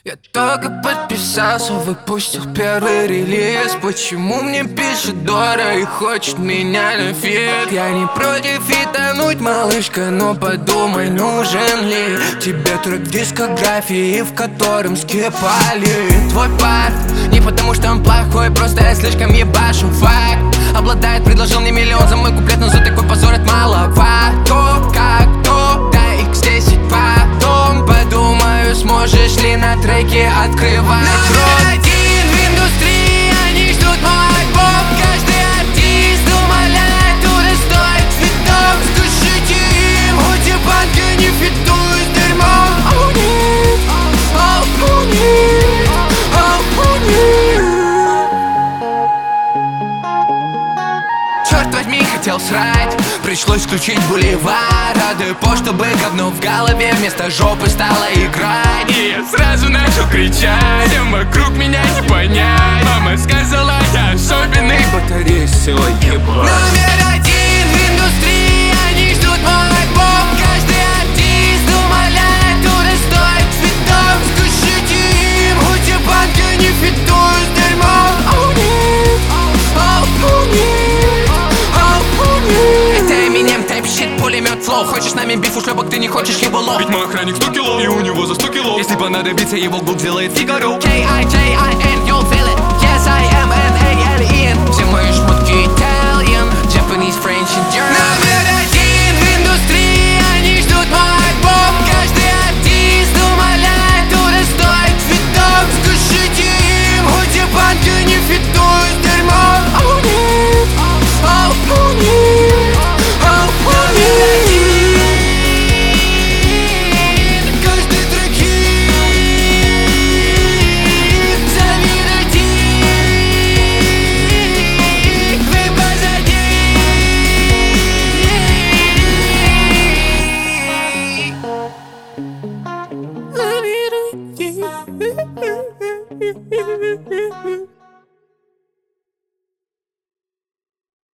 Я только подписался, выпустил первый релиз. Почему мне пишет Дора и хочет меня на фит? Я не против фитануть, малышка, но подумай, нужен ли тебе трек в дискографии, в котором скипали твой парт. Не потому что он плохой, просто я слишком ебашу факт. Обладает, предложил мне миллион за мой куплет, но за такой позор это маловато. Как то, да x10 потом подумаю, сможешь ли на треке открывать рот. Номер один в индустрии, они ждут мой альбом. Каждый артист умоляет удостоить фитов. Скажите им, хоть и банка не фитует с дерьмом. Oh нет, oh нет, oh нет. Черт возьми, хотел срать, пришлось включить бульвар. Депо, чтобы говно в голове вместо жопы стало играть. И я сразу начал кричать, всем вокруг меня не понять. Мама сказала, я особенный, батарея села ебать. Номер один в индустрии, они ждут мой альбом. Каждый артист умоляет удостоить фитов. Скажите им, хоть и банка не фитует с дерьмом. Oh нет, oh нет, oh нет. Это Eminem, type shit, пулемет флоу. Хочешь с нами биф, ушлепок, ты не хочешь его лов. Ведь мой охранник 100 кило, и у него за 100 кило. Если понадобится, его гуд сделает Фигаро. K-I-J-I-N, you'll feel it. Yes, I am N-A-L-E-N. Все мои шмотки Italian, Japanese, French and German. Номер один в индустрии, они ждут мой альбом. Каждый артист умоляет удостоить фитов. Скажите им, хоть и банка не фитует с дерьмом. Oh нет, oh нет, oh нет. Каждый трек хит, завидуйте, вы позади. Завидуйте.